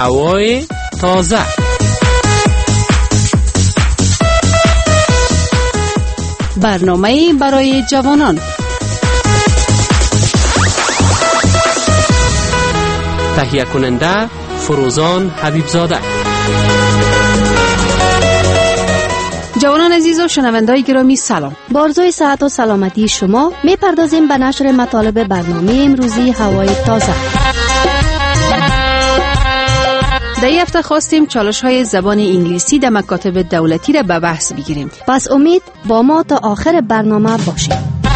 هوای تازه. برنامه برای جوانان. تهیه کننده فروزان حبیبزاده. جوانان عزیز و شنوندگان گرامی سلام. با آرزوی صحت و سلامتی شما میپردازیم به نشر مطالب برنامه امروزی هوای تازه. در این هفته خواستیم چالش‌های زبان انگلیسی در مکاتب دولتی را به بحث بگیریم. پس امید با ما تا آخر برنامه باشید.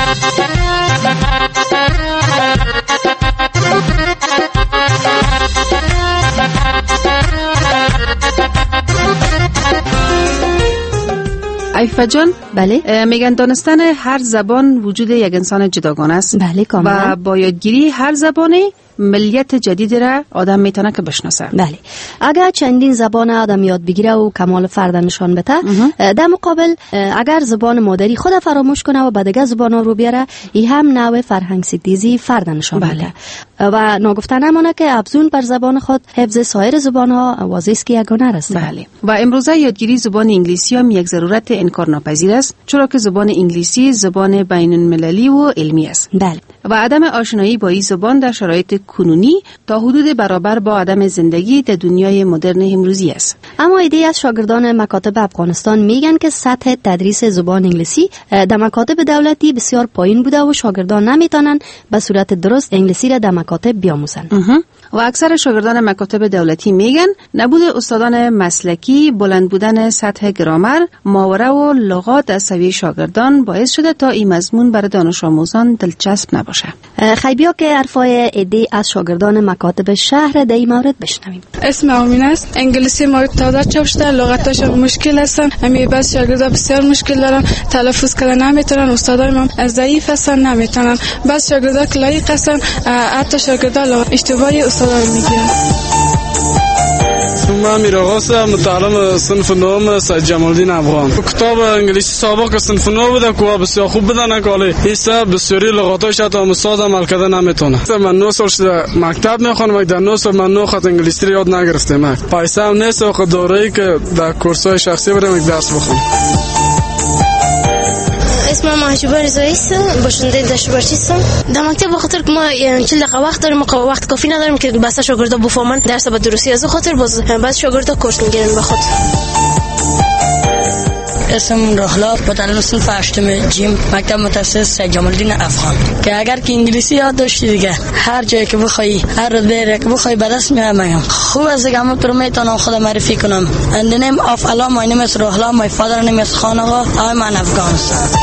عفیفه جان، بله، میگن دانستن هر زبان وجود یک انسان جداگانه است. بله کاملا. و با یادگیری هر زبانی ملیت جدید را آدم میتونه که بشناسه. بله، اگر چندین زبان آدم یاد بگیره و کمال فرد نشان بده، در مقابل اگر زبان مادری خود فراموش کنه و به دیگه زبانا رو بیاره، این هم نوع فرهنگ ستیزی فرد نشان بده. و ناگفته نمانه که افزون بر زبان خود حفظ سایر زبان‌ها واضح است که یگانه است. بله. و امروزه یادگیری زبان انگلیسی هم یک ضرورت انکارناپذیر است، چرا که زبان انگلیسی زبان بین‌المللی و علمی است. بله. و عدم آشنایی با این زبان در شرایط کنونی تا حدود برابر با عدم زندگی در دنیای مدرن امروزی است. اما ایده از شاگردان مکاتب افغانستان میگن که سطح تدریس زبان انگلیسی در مکاتب دولتی بسیار پایین بوده و شاگردان نمیتونن به صورت درست انگلیسی را در مکاتب بیاموزن. و اکثر شاگردان مکاتب دولتی میگن نبود استادان مسلکی، بلند بودن سطح گرامر، محاوره و لغات از سوی شاگردان باعث شده تا این مضمون برای دانش آموزان دلچسب نباشه. خیبیا که حرفای ایده از شاگردان مکاتب شهر در این مورد بشنویم. اسم آمین است. انگلیسی ما تازه چاپ شده، لغتاش مشکل هستن. همین بس شاگردا بسیار مشکل دارن، تلفظ کردن نمیتونن، استادای ما ضعیف هستن نمیتونن. بس شاگردا که لایق هستن، حتی شاگردا اشتباهی استادا رو میگیرن. من میراغاس متعلم صنف نهم سید جمال الدین افغان. کتاب انگلیسی سابق صنف نهم بوده که بسیار خوب بوده، نکاله ایسا بسیاری لغاتاش حتی استاد عمل کرده نمیتونه. من 9 سال شده مکتب میخوانم، در 9 سال من 9 خط انگلیسی رو یاد نگرفتم. پیسه هم نیست و خود دوره‌ای که در کورس‌های شخصی برم یک درس بخونم. اسمم محجوبه رضایی است، باشنده دشورچی هستم. در مکتب بخاطر که ما 40 دقیقه وقت داریم، وقت کافی نداریم که بس شاگردا بفهمن درس به درستی، از خاطر باز شاگردا کورس میگیرن بخاطر. اسم رحلا، متعلم صنف 8 جیم، مکتب متخصص سید جمال الدین افغان. که اگر که انگلیسی یاد داشتی دیگه هر جایی که بخوای، هر رتبه که بخوای به دست میارم. خوب از دیگه تو رو میتونم خودم معرفی کنم. And the name of Allah, my name is Rohla, my father name is Khan Agha, I'm an Afghanistan.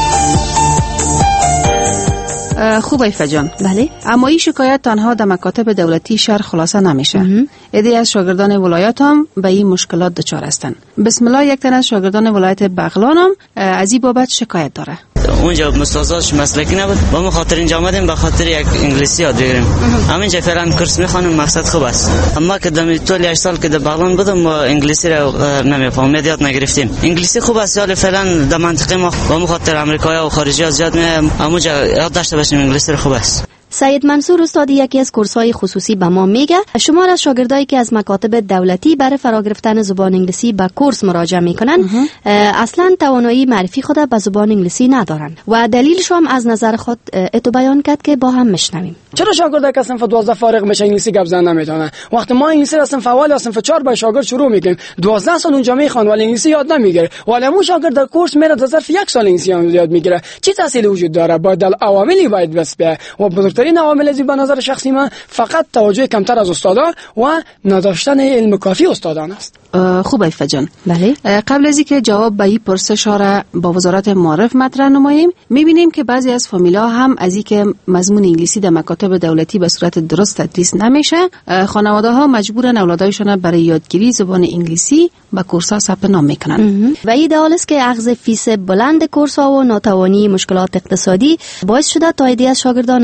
خوب عفیفه جان. بله. اما این شکایت تنها در مکاتب دولتی شهر خلاصه نمیشه. عده از شاگردان ولایات هم به این مشکلات دچار هستند. بسم الله، یک تن از شاگردان ولایت بغلان هم از این بابت شکایت داره. اونجا مستازاش مسلکی نبود، با ما خاطر اینجا آمدیم به خاطر یک انگلیسی یاد بگیریم. همینجا فعلا کورس میخوانیم، مقصد خوب است. اما که در طول 8 سال که در بغلان بودم ما انگلیسی را نمیفهمم، یاد نگرفتیم. انگلیسی خوب است، ولی فعلا در منطقه ما با ما خاطر امریکایی و خارجی زیاد میایم، اونجا یاد داشته باشیم انگلیسی را خوب است. سید منصور استاد یکی از کورس‌های خصوصی به ما میگه شمار از شاگردایی که از مکاتب دولتی برای فرا گرفتن زبان انگلیسی به کورس مراجعه میکنن اصلا توانایی معرفی خود به زبان انگلیسی ندارن و دلیلش هم از نظر خود اتو بیان کرد که با هم میشنویم. چرا شاگردایی که صنف 12 فارغ میشه انگلیسی گپ زدن نمیتونن؟ وقتی ما انگلیسی را صنف اول یا صنف 4 با شاگرد شروع میکنیم 12 سال اونجا میخوان ولی انگلیسی یاد نمیگیره، ولی اون شاگرد در کورس میره در ظرف 1 سال انگلیسی یاد میگیره. چه تأثیری وجود داره؟ باید عواملی باید بس به و بزرگترین عوامل از به نظر شخصی من فقط توجه کمتر از استادا و نداشتن علم کافی استادان است. خوب عفیفه جان. بله. قبل از اینکه جواب به این پرسش را با وزارت معارف مطرح نماییم، میبینیم که بعضی از فامیلا هم از اینکه مضمون انگلیسی در مکاتب دولتی به صورت درست تدریس نمیشه، خانواده ها مجبورن اولادایشان برای یادگیری زبان انگلیسی به کورس‌ها ثبت نام میکنن. و این دلیل است که اخذ فیس بلند کورس‌ها و ناتوانی مشکلات اقتصادی باعث شده تا ایده از شاگردان از فراگیری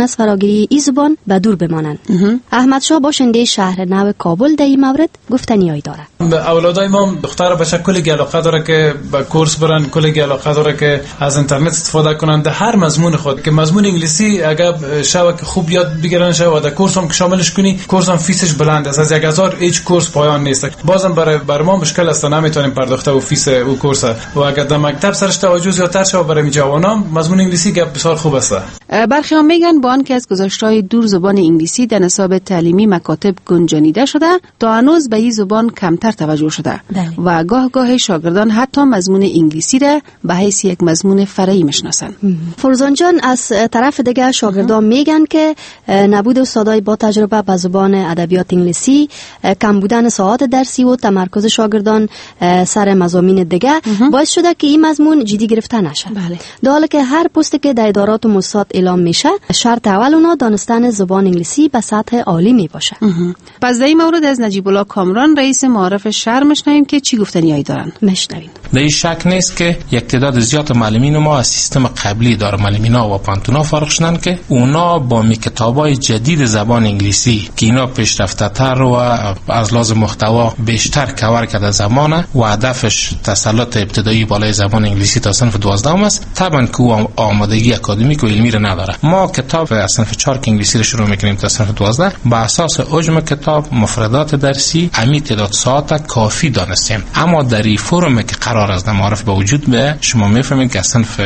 یادگیری این زبان به دور بمانند. احمد شاه باشنده شهر نو کابل در این مورد گفتنیایی داره. اولادای ما دختر بچه کلی علاقه داره که به کورس برن، کلی علاقه داره که از اینترنت استفاده کنند در هر مضمون خود. که مضمون انگلیسی اگر شاید که خوب یاد بگیرن شاید در کورس هم که شاملش کنی، کورس هم فیسش بلند است، از 1000 هیچ کورس پایان نیست. بازم برای ما مشکل است، نمیتونیم پرداخته و فیس او کورس و اگر در مکتب سرش توجه زیادتر شه برای جوانان مضمون انگلیسی گپ بسیار خوب است. برخی ها میگن با آنکه از گذاشته‌های دور زبان انگلیسی در نصاب تعلیمی مکاتب گنجانیده شده تا هنوز به این زبان کمتر توجه شده و گاه شاگردان حتی مضمون انگلیسی را به حیث یک مضمون فرعی میشناسند. فروزان جان، از طرف دیگه شاگردان میگن که نبود استادای با تجربه به زبان ادبیات انگلیسی، کم بودن ساعات درسی و تمرکز شاگردان سر مضامین دیگه باعث شده که این مضمون جدی گرفته نشه. در حالی که هر پستی که در ادارات و مؤسسات اعلام میشه شرط اول اونا دانستن زبان انگلیسی به سطح عالی می باشه. پس در این مورد از نجیب الله کامران رئیس معارف شهر میشنویم که چی گفتنیایی دارن. میشنویم. در این شک نیست که یک تعداد زیاد معلمین ما از سیستم قبلی دار معلمینا و پانتونا فارغ شدن که اونا با کتابای جدید زبان انگلیسی که اینا پیشرفته تر و از لحاظ محتوا بیشتر کور کرده زمانه و هدفش تسلط ابتدایی بالای زبان انگلیسی تا صنف 12 است، طبعا که او آمادگی اکادمیک و علمی را نداره. ما کتاب از صنف 4 که انگلیسی رو شروع میکنیم تا صنف 12 با اساس حجم کتاب، مفردات درسی، امی تعداد ساعت کافی دانستیم. اما در این فرم که قرار است معارف به وجود به شما میفهمید که صنف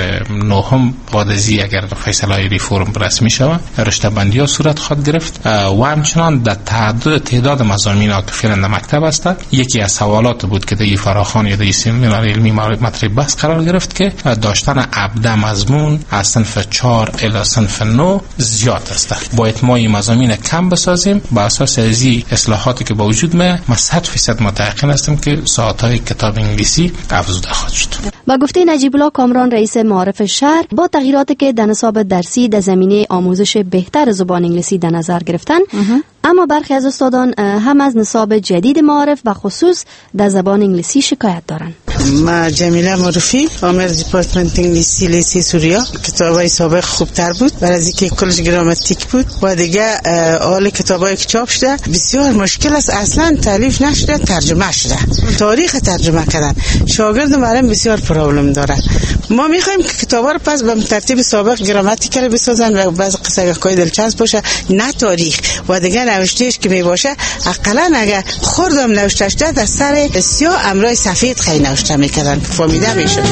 9 بعد از اگر فیصله ای فرم رسمی شود رشته بندی ها صورت خواهد گرفت و همچنان در تعداد مضامین ها که فعلا در مکتب است. یکی از سوالات بود که در فراخوان یا در سمینار علمی مطرح بحث قرار گرفت که داشتن ابدا مضمون از صنف 4 الی صنف 9 زیاد است. باید ما این مضامین کم بسازیم. با اساس از اصلاحاتی که با وجود ما 100% متيقن هستم که ساعت‌های کتاب انگلیسی افزوده خواهد شد. با گفته نجیب الله کامران رئیس معارف شهر، با تغییراتی که در نصاب درسی در زمینه آموزش بهتر زبان انگلیسی در نظر گرفتن، اما برخی از استادان هم از نصاب جدید معارف و خصوص در زبان انگلیسی شکایت دارند. ما جمیله معروفی، آمر دیپارتمنت انگلیسی لیسی سوریا. کتابای سابق خوبتر بود برای از اینکه کلش گراماتیک بود و دیگه حال کتابایی که چاپ شده بسیار مشکل است، اصلا تالیف نشده، ترجمه شده، تاریخ ترجمه کردن. شاگرد مریم بسیار پرابلم داره. ما میخوایم که کتابا رو پس به ترتیب سابق گراماتیکال بسازن و بعض قصه‌های دلچسب باشه، نه تاریخ و دیگه نوشتهش که می باشه اقلا اگه خوردم نوشته شده در سر سیاه امرای سفید خیلی نوشته میکردن فهمیده میشد.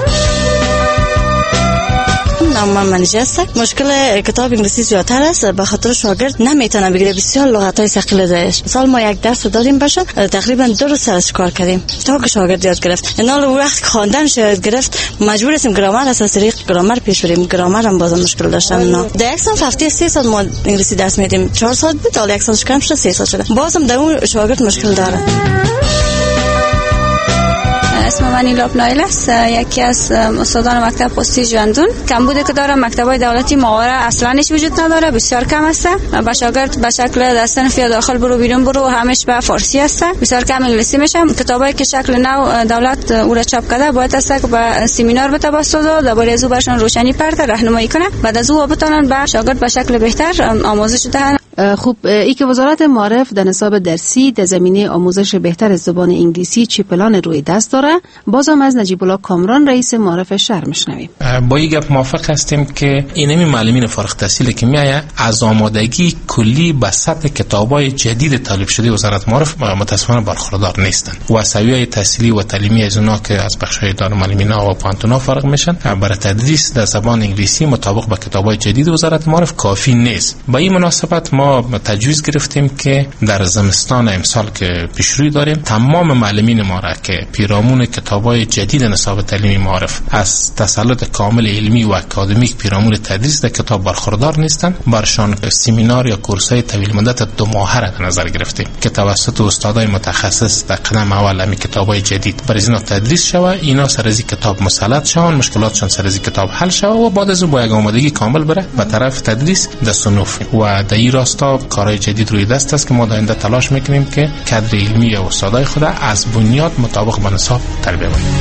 من منیجر هستم. مشکل کتاب انگلیسی زیادتر است به خاطر شاگرد نمیتونه بگیره، بسیار لغت‌های ثقیل داشت. سال ما یک درس دادیم بشه تقریبا 2 روز سرش کار کردیم تا که شاگرد یاد گرفت. اینا وقت خواندن یاد گرفت مجبور هستیم گرامر از طریق گرامر پیش بریم. گرامر هم باز مشکل داشتن. اینا در یک سال هفته 3 ساعت ما انگلیسی درس میدیم. 4 ساعت بود، حالا یک سالش کم شده 3 ساعت شده. بازم در اون شاگرد مشکل داره. اسم من ایلاب نایل است، یکی از استادان مکتب پستی ژندون. کمبودی که داره مکتبای دولتی ماهواره اصلا هیچ وجود نداره، بسیار کم است. با شاگرد به شکل در صنف یا داخل برو بیرون برو همش به فارسی است، بسیار کم انگلیسی میشه. کتابایی که شکل نو دولت او را چاپ کرده باید است که به سمینار بده بسازه، درباره از او برشون روشنی پرده راهنمایی کنه، بعد از او بتونن به شاگرد به شکل بهتر آموزش دهن. خوب، ای که وزارت معارف در نصاب درسی در زمینه آموزش بهتر از زبان انگلیسی چی پلان روی دست داره، بازم از نجیب الله کامران رئیس معارف شهر میشنویم. با این گپ موافق هستیم که اینمی معلمین فارغ التحصیل که میایه از آمادگی کلی به سطح کتابای جدید طالب شده وزارت معارف متاسفانه برخوردار نیستن و سویه تحصیلی و تعلیمی از اونا که از بخش‌های دار معلمینا و پانتونا فارغ میشن برای تدریس در زبان انگلیسی مطابق با کتابای جدید وزارت معارف کافی نیست. با این مناسبت ما تجویز گرفتیم که در زمستان امسال که پیشروی داریم تمام معلمین ما را که پیرامون کتابای جدید نصاب تعلیمی معارف از تسلط کامل علمی و اکادمیک پیرامون تدریس در کتاب برخوردار نیستن، برشان سمینار یا کورس‌های طویل مدت 2 ماهه را در نظر گرفتیم که توسط استادای متخصص در قدم اول می کتابای جدید برای اینا تدریس شود، اینا سر از کتاب مسلط شون، مشکلاتشون سر از کتاب حل شود و بعد از اون با یک آمادگی کامل بره به طرف تدریس در صنوف. و در این راستا کارهای جدید روی دست است که ما در تلاش میکنیم که کادر علمی و استادای خود از بنیاد مطابق با نصاب تربیت کنیم.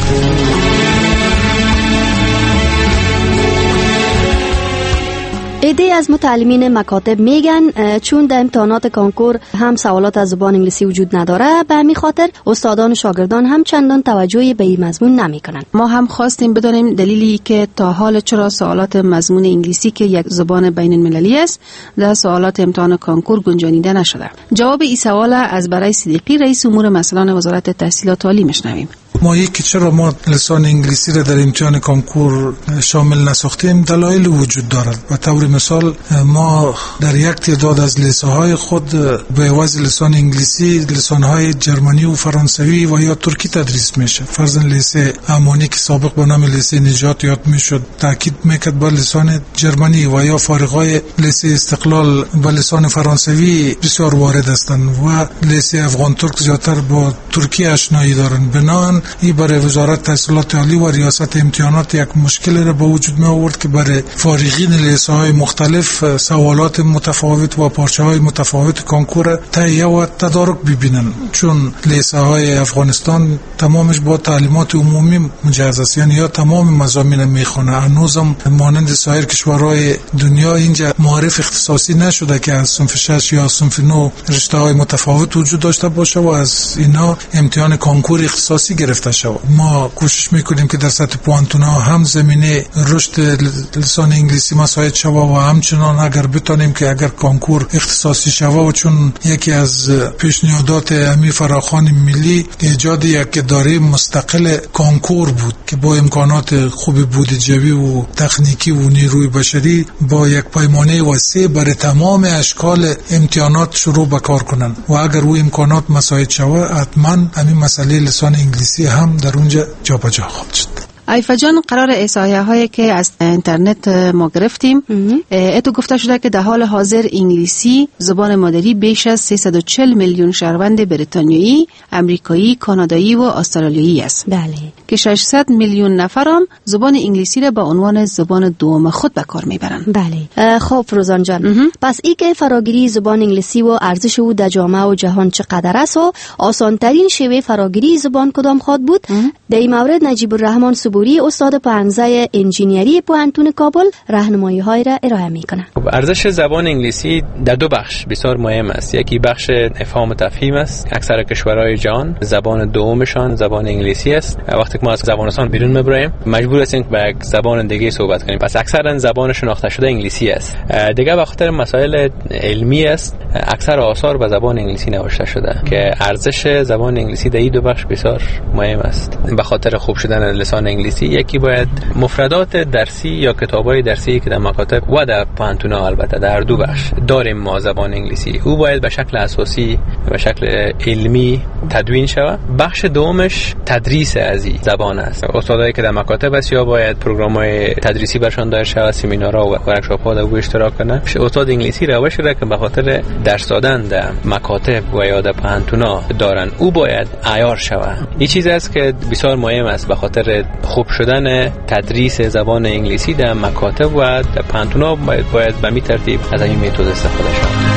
ایده از متعلمین مکاتب میگن چون در امتحانات کانکور هم سوالات از زبان انگلیسی وجود نداره، به همین خاطر استادان و شاگردان هم چندان توجهی به این مضمون نمیکنن. ما هم خواستیم بدانیم دلیلی که تا حال چرا سوالات مضمون انگلیسی که یک زبان بین المللی است در سوالات امتحان کانکور گنجانیده نشده. جواب این سوال از برای صدیقی رئیس امور مسئولان وزارت تحصیلات عالی میشنویم. ما یکی چرا ما لسان انگلیسی را در امتحان کانکور شامل نساختیم دلایل وجود دارد. و طور مثال ما در یک تعداد از لیسه‌های خود به عوض لسان انگلیسی لسان‌های جرمنی و فرانسوی و یا ترکی تدریس میشه. فرضاً لیسه امانی که سابق به نام لیسه نجات یاد میشد تاکید میکرد با لسان جرمنی و یا فارغای لیسه استقلال با لسان فرانسوی بسیار وارد هستند و لیسه افغان ترک زیادتر با ترکی آشنایی دارند. بنابراین این برای وزارت تحصیلات عالی و ریاست امتحانات یک مشکل را به وجود می آورد که برای فارغین لیسه‌های مختلف سوالات متفاوت و پارچه‌های متفاوت کانکور تهیه و تدارک ببینن، چون لیسه‌های افغانستان تمامش با تعلیمات عمومی مجهز است، یعنی یا تمام مضامین میخونه. هنوزم مانند سایر کشورهای دنیا اینجا معرف اختصاصی نشده که از صنف 6 یا صنف 9 رشته‌های متفاوت وجود داشته باشه و از اینا امتحان کانکور اختصاصی گرفته شود. ما کوشش میکنیم که در سطح پوانتونا هم زمینه رشد لسان انگلیسی مساعد شود و همچنان اگر بتونیم که اگر کانکور اختصاصی شود، و چون یکی از پیشنهادات امیر فراخوان ملی ایجاد یک اداره مستقل کانکور بود که با امکانات خوب بودجه‌ای و تکنیکی و نیروی بشری با یک پیمانه وسیع برای تمام اشکال امتحانات شروع به کار کنند و اگر او امکانات مساعد شود حتما همین مسئله لسان انگلیسی هم در اونجا جابجا خواهد شد. عیفه جان، قرار احصایه هایی که از اینترنت ما گرفتیم اتو گفته شده که در حال حاضر انگلیسی زبان مادری بیش از 340 میلیون شهروند بریتانیایی، امریکایی، کانادایی و استرالیایی است. بله. که 600 میلیون نفر هم زبان انگلیسی را به عنوان زبان دوم خود به کار میبرند. بله. خب فروزان جان، پس این که فراگیری زبان انگلیسی و ارزش او در جامعه و جهان چقدر است و آسان ترین شیوه فراگیری زبان کدام خواهد بود؟ در این مورد نجیب الرحمن صبوری استاد پانزه انجینیری پوهنتون کابل راهنمایی‌های را ارائه می‌کنه. ارزش زبان انگلیسی در دو بخش بسیار مهم است. یکی بخش افهام و تفهیم است. اکثر کشورهای جهان زبان دومشان زبان انگلیسی است. وقتی که ما از زبانستان بیرون میبریم مجبور هستیم که به زبان دیگه صحبت کنیم، پس اکثرا زبان شناخته شده انگلیسی است. دیگه به خاطر مسائل علمی است اکثر آثار به زبان انگلیسی نوشته شده که ارزش زبان انگلیسی در این دو بخش بسیار مهم است. به خاطر خوب شدن لسان انگلیسی یکی باید مفردات درسی یا کتابای درسی که در مکاتب و در پوهنتون‌ها البته در دو بخش داریم ما زبان انگلیسی، او باید به شکل اساسی به شکل علمی تدوین شود. بخش دومش تدریس از این زبان است. استادایی که در مکاتب است یا باید پروگرام‌های تدریسی برشان دایر شود، سمینارها و ورکشاپ‌ها در اشتراک کنند. استاد انگلیسی روش را که به خاطر درس دادن در مکاتب و یا در پوهنتون‌ها دارن او باید عیار شود. این چیزی است که بسیار مهم است به خاطر خوب شدن تدریس زبان انگلیسی در مکاتب و در پوهنتون‌ها باید به می ترتیب از این متد استفاده شود.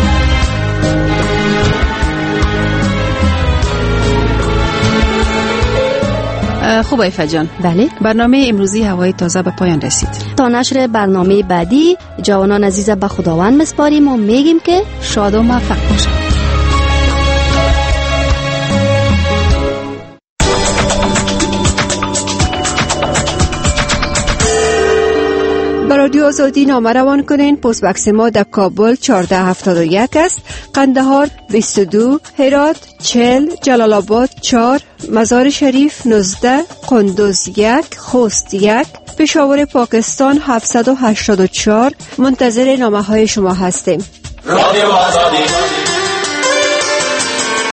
خوب عیفه جان، بله، برنامه امروزی هوای تازه به پایان رسید. تا نشر برنامه بعدی جوانان عزیز به خداوند مسپاریم و میگیم که شاد و موفق باشید. به رادیو آزادی نامه روان کنین. پست بکس ما در کابل 1471 است، قندهار 22، هرات 40، جلال آباد 4، مزار شریف 19، قندوز 1، خوست 1، پشاور پاکستان 784. منتظر نامه های شما هستیم. رادیو آزادی.